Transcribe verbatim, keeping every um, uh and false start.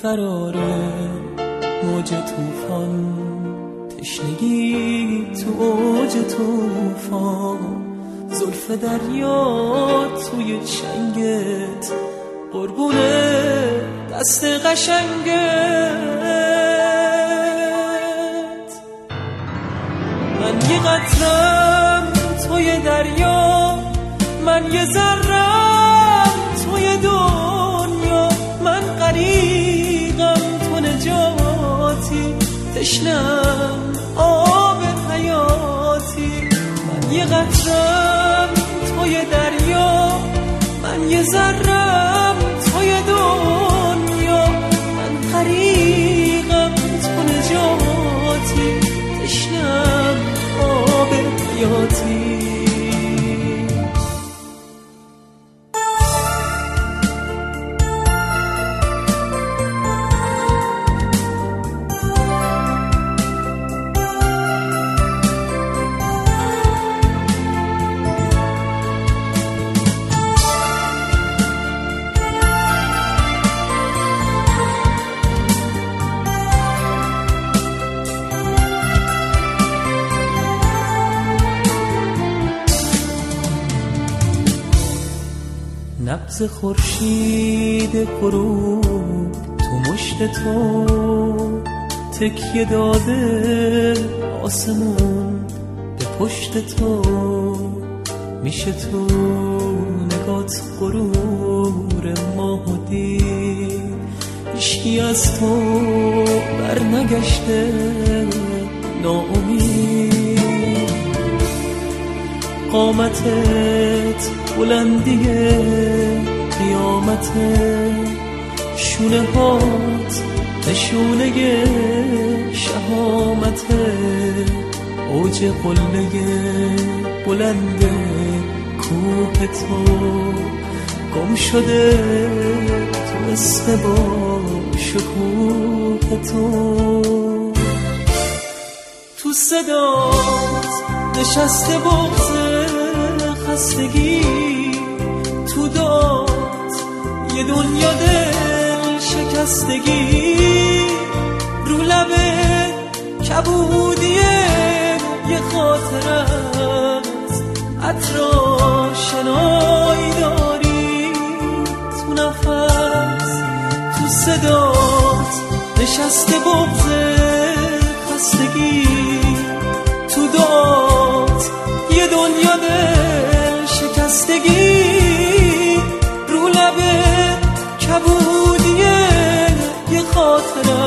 قراره موج توفان، تشنگی تو اوج توفان، زلف دریا توی چنگت، قربونه دست قشنگت. من یه قطرم توی دریا، من یه ذرم توی دنیا، من غریقم تو نجاتی، تشنم آب حیاتی. من یه قطرم توی دریا، من یه ذرم توی دنیا، من غریقم تو نجاتی، تشنم آب حیاتی. نبض خورشید غروب تو مشت تو، تکیه داده آسمون به پشت تو، میشه تو نگات غرور ماه و دید، هیچکی از تو بر نگشته ناامید. قامتت بلندیه قیامته، شونه هات نشونه شهامته، اوج قله بلند کوه تو، گم شده تو اسم با شکوه تو. تو صدات نشسته بغض خستگی، تو داد یه دنیا دل شکستگی، رو لبه کبودیه یه خاطرت، عطرا شنایی داری تو نفس. تو صدات نشسته بغض خستگی، تو داد یه دنیا دل شکستگی، رو لبه کبودیه یه خاطره،